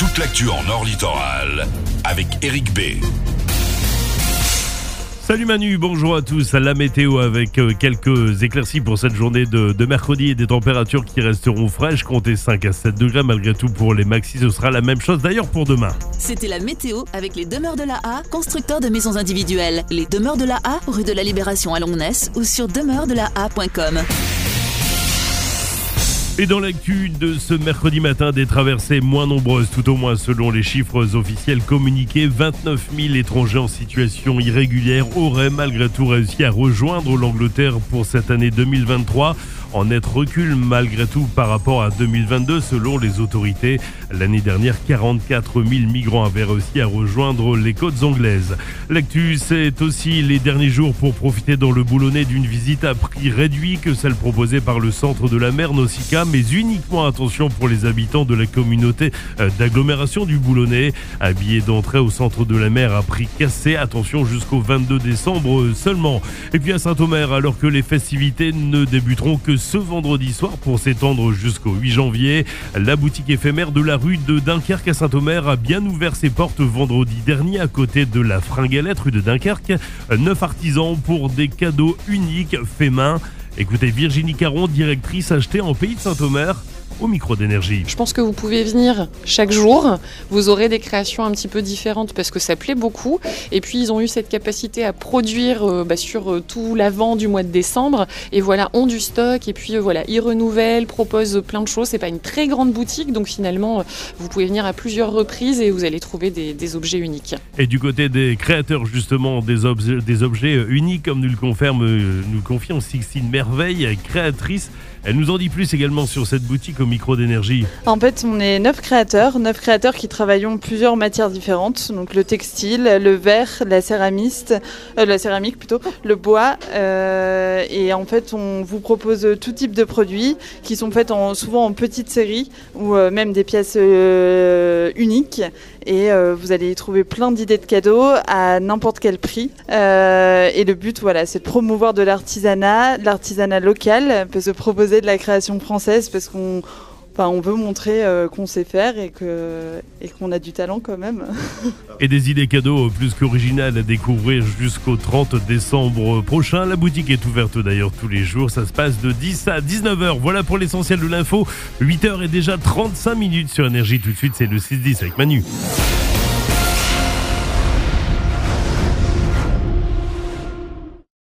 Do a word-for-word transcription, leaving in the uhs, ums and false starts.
toute l'actu en Nord Littoral avec Eric B. Salut Manu, bonjour à tous. La météo avec quelques éclaircies pour cette journée de, de mercredi et des températures qui resteront fraîches. Comptez cinq à sept degrés malgré tout pour les maxis. Ce sera la même chose d'ailleurs pour demain. C'était la météo avec les Demeures de la A, constructeurs de maisons individuelles. Les Demeures de la A, rue de la Libération à Longness ou sur demeures de la a point com. Et dans l'actu de ce mercredi matin, des traversées moins nombreuses, tout au moins selon les chiffres officiels communiqués. vingt-neuf mille étrangers en situation irrégulière auraient malgré tout réussi à rejoindre l'Angleterre pour cette année deux mille vingt-trois. En net recul malgré tout par rapport à deux mille vingt-deux selon les autorités. L'année dernière, quarante-quatre mille migrants avaient réussi à rejoindre les côtes anglaises. L'actu, c'est aussi les derniers jours pour profiter dans le Boulonnais d'une visite à prix réduit que celle proposée par le centre de la mer Nausicaa, mais uniquement attention pour les habitants de la communauté d'agglomération du Boulonnais. Un billet d'entrée au centre de la mer à prix cassé, attention jusqu'au vingt-deux décembre seulement. Et puis à Saint-Omer, alors que les festivités ne débuteront que ce vendredi soir pour s'étendre jusqu'au huit janvier, la boutique éphémère de la rue de Dunkerque à Saint-Omer a bien ouvert ses portes vendredi dernier à côté de la Fringalette rue de Dunkerque. Neuf artisans pour des cadeaux uniques faits main. Écoutez Virginie Caron, directrice achetée en Pays de Saint-Omer, au micro d'Énergie. Je pense que vous pouvez venir chaque jour, vous aurez des créations un petit peu différentes parce que ça plaît beaucoup, et puis ils ont eu cette capacité à produire euh, bah, sur euh, tout l'avant du mois de décembre, et voilà, ont du stock, et puis euh, voilà, ils renouvellent, proposent plein de choses. C'est pas une très grande boutique, donc finalement euh, vous pouvez venir à plusieurs reprises et vous allez trouver des, des objets uniques. Et du côté des créateurs justement des, obje- des objets uniques, comme nous le confirme, euh, nous le confirme Sixtine Merveille, créatrice. Elle nous en dit plus également sur cette boutique au micro d'Énergie. En fait, on est neuf créateurs, neuf créateurs qui travaillons plusieurs matières différentes, donc le textile, le verre, la céramiste, euh, la céramique plutôt, le bois, euh, et en fait, on vous propose tout type de produits qui sont faits en, souvent en petites séries ou euh, même des pièces euh, uniques. Et euh, vous allez y trouver plein d'idées de cadeaux à n'importe quel prix. Euh, et le but, voilà, c'est de promouvoir de l'artisanat, de l'artisanat local, peut se proposer de la création française parce qu'on enfin, on veut montrer euh, qu'on sait faire et, que, et qu'on a du talent quand même. Et des idées cadeaux plus qu'originales à découvrir jusqu'au trente décembre prochain. La boutique est ouverte d'ailleurs tous les jours. Ça se passe de dix à dix-neuf heures. Voilà pour l'essentiel de l'info. huit heures et déjà trente-cinq minutes sur Énergie. Tout de suite, c'est le six dix avec Manu.